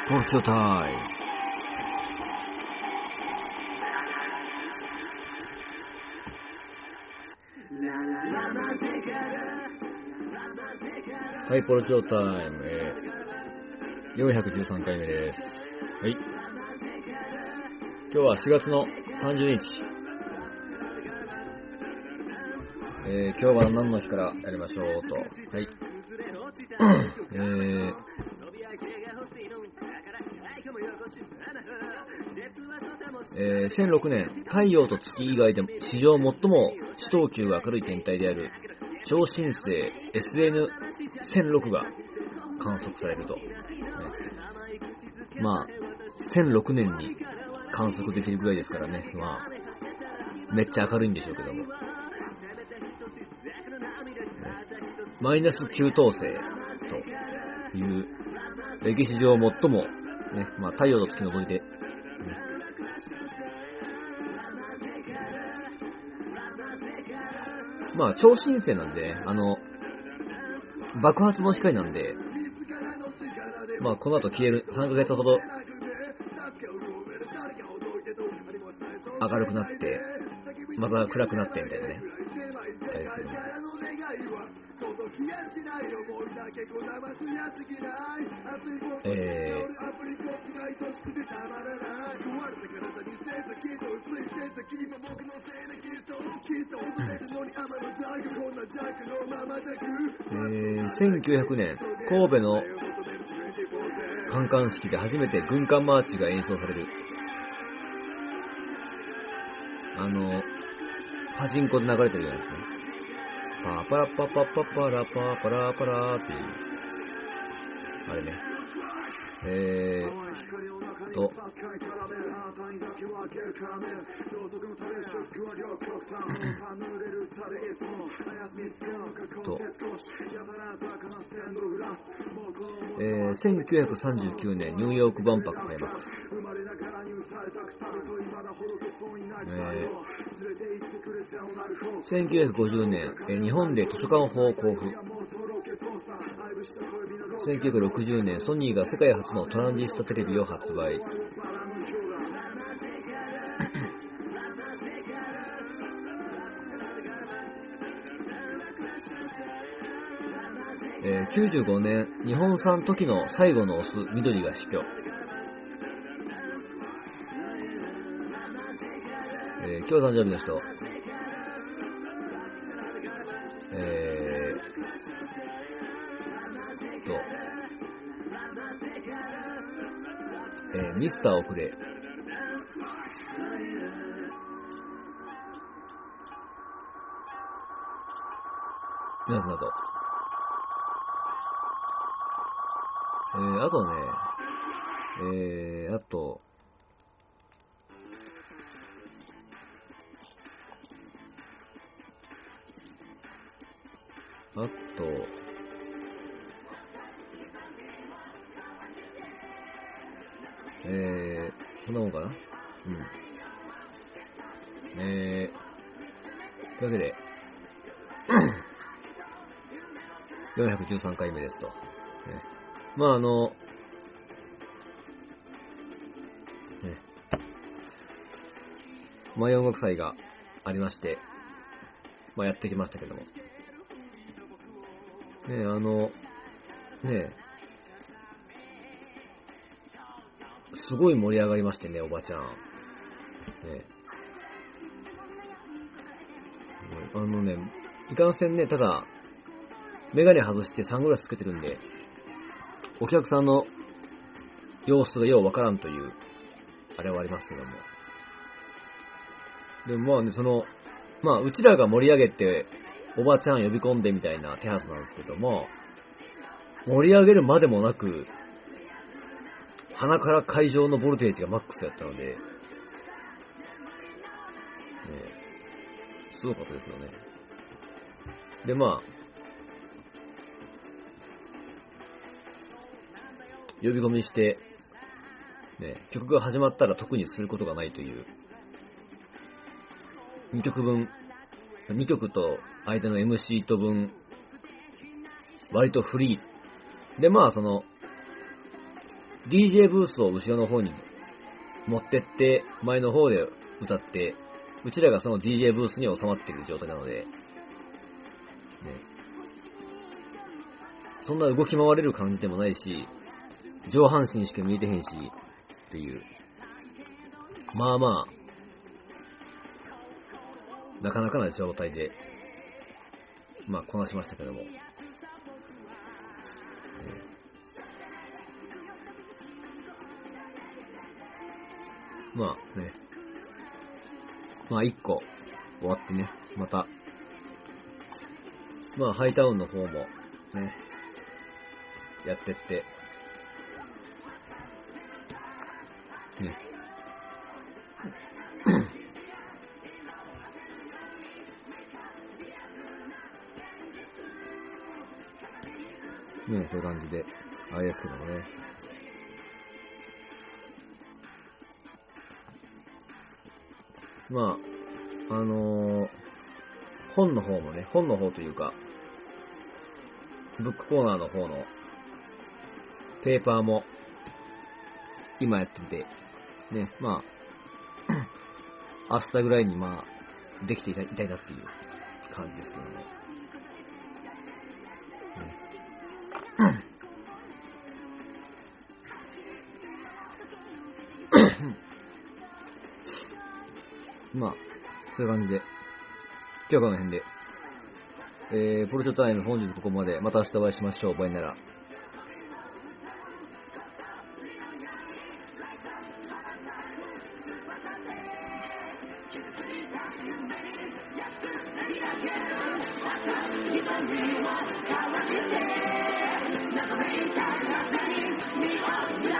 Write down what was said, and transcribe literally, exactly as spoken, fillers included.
ポルチョタイム。はい、ポルチョタイム、えー、よんひゃくじゅうさんかいめです。はい。今日はしがつのさんじゅうにち。えー、今日は何の日からやりましょうと。はい。えー、えー、せんろくねん、太陽と月以外でも史上最も視等級が明るい天体である超新星 エスエヌせんろく が観測されると。ね、まあ、せんろくねんに観測できるぐらいですからね。まあ、めっちゃ明るいんでしょうけども。マイナスきゅう等星という歴史上最も、ね、まあ、太陽と月のぞいて、ね、まあ超新星なんで、ね、あの爆発の光なんで、まあこの後消える、さんかげつほど明るくなってまた暗くなってみたいなね、あれですけども、えー、えー、せんきゅうひゃくねん神戸の観艦式で初めて軍艦マーチが演奏される。あのパチンコで流れてるようなですね。パーパラパパパパラパーパラパラーっていうあれね。えーとと、えー、せんきゅうひゃくさんじゅうきゅうねんニューヨーク万博開幕。えー、せんきゅうひゃくごじゅうねん、えー、日本で図書館法を公布。せんきゅうひゃくろくじゅうねんソニーが世界初のトランジスタテレビを発売。えー、きゅうじゅうごねん日本産トキの最後のオス緑が死去。えー、今日誕生日の人、えーと、えー、ミスター遅れ、などなど、えー、あとね、えー、あと、あと、えー、そんなもんかな。うん。えー、というわけで、よんひゃくじゅうさんかいめですと。ね、まああの、ね、マイ音楽祭がありまして、まあやってきましたけども。ね、あの、ね、すごい盛り上がりましてね、おばちゃん。ね、あのね、いかんせんね、ただ、メガネ外してサングラスつけてるんで、お客さんの様子がようわからんという、あれはありますけども。でもまあね、その、まあ、うちらが盛り上げて、おばちゃん呼び込んでみたいな手はずなんですけども、盛り上げるまでもなく、鼻から会場のボルテージがマックスやったので、ね、すごかったですよね。で、まあ、呼び込みして、ね、曲が始まったら特にすることがないという、にきょくぶん、にきょくと間の エムシー と分、割とフリー。で、まあ、その、 ディージェー ブースを後ろの方に持ってって、前の方で歌って、うちらがその ディージェー ブースに収まっている状態なので、ね、そんな動き回れる感じでもないし、上半身しか見えてへんし、っていう。まあまあ、なかなかな状態で、まあこなしましたけども。ね、まあね。まあ一個終わってね、また、まあハイタウンの方もね、やってって、ね。ね、そういう感じで、あれですけどもね。まあ、あのー、本の方もね、本の方というか、ブックコーナーの方のペーパーも今やってて、ね、まあ、明日ぐらいにまあ、できていたいたいなっていう感じですけども。ね、まあ、そういう感じで、今日はこの辺で、えー、ポルトタイム本日ここまで、また明日お会いしましょう。バイなら。We'll be right back.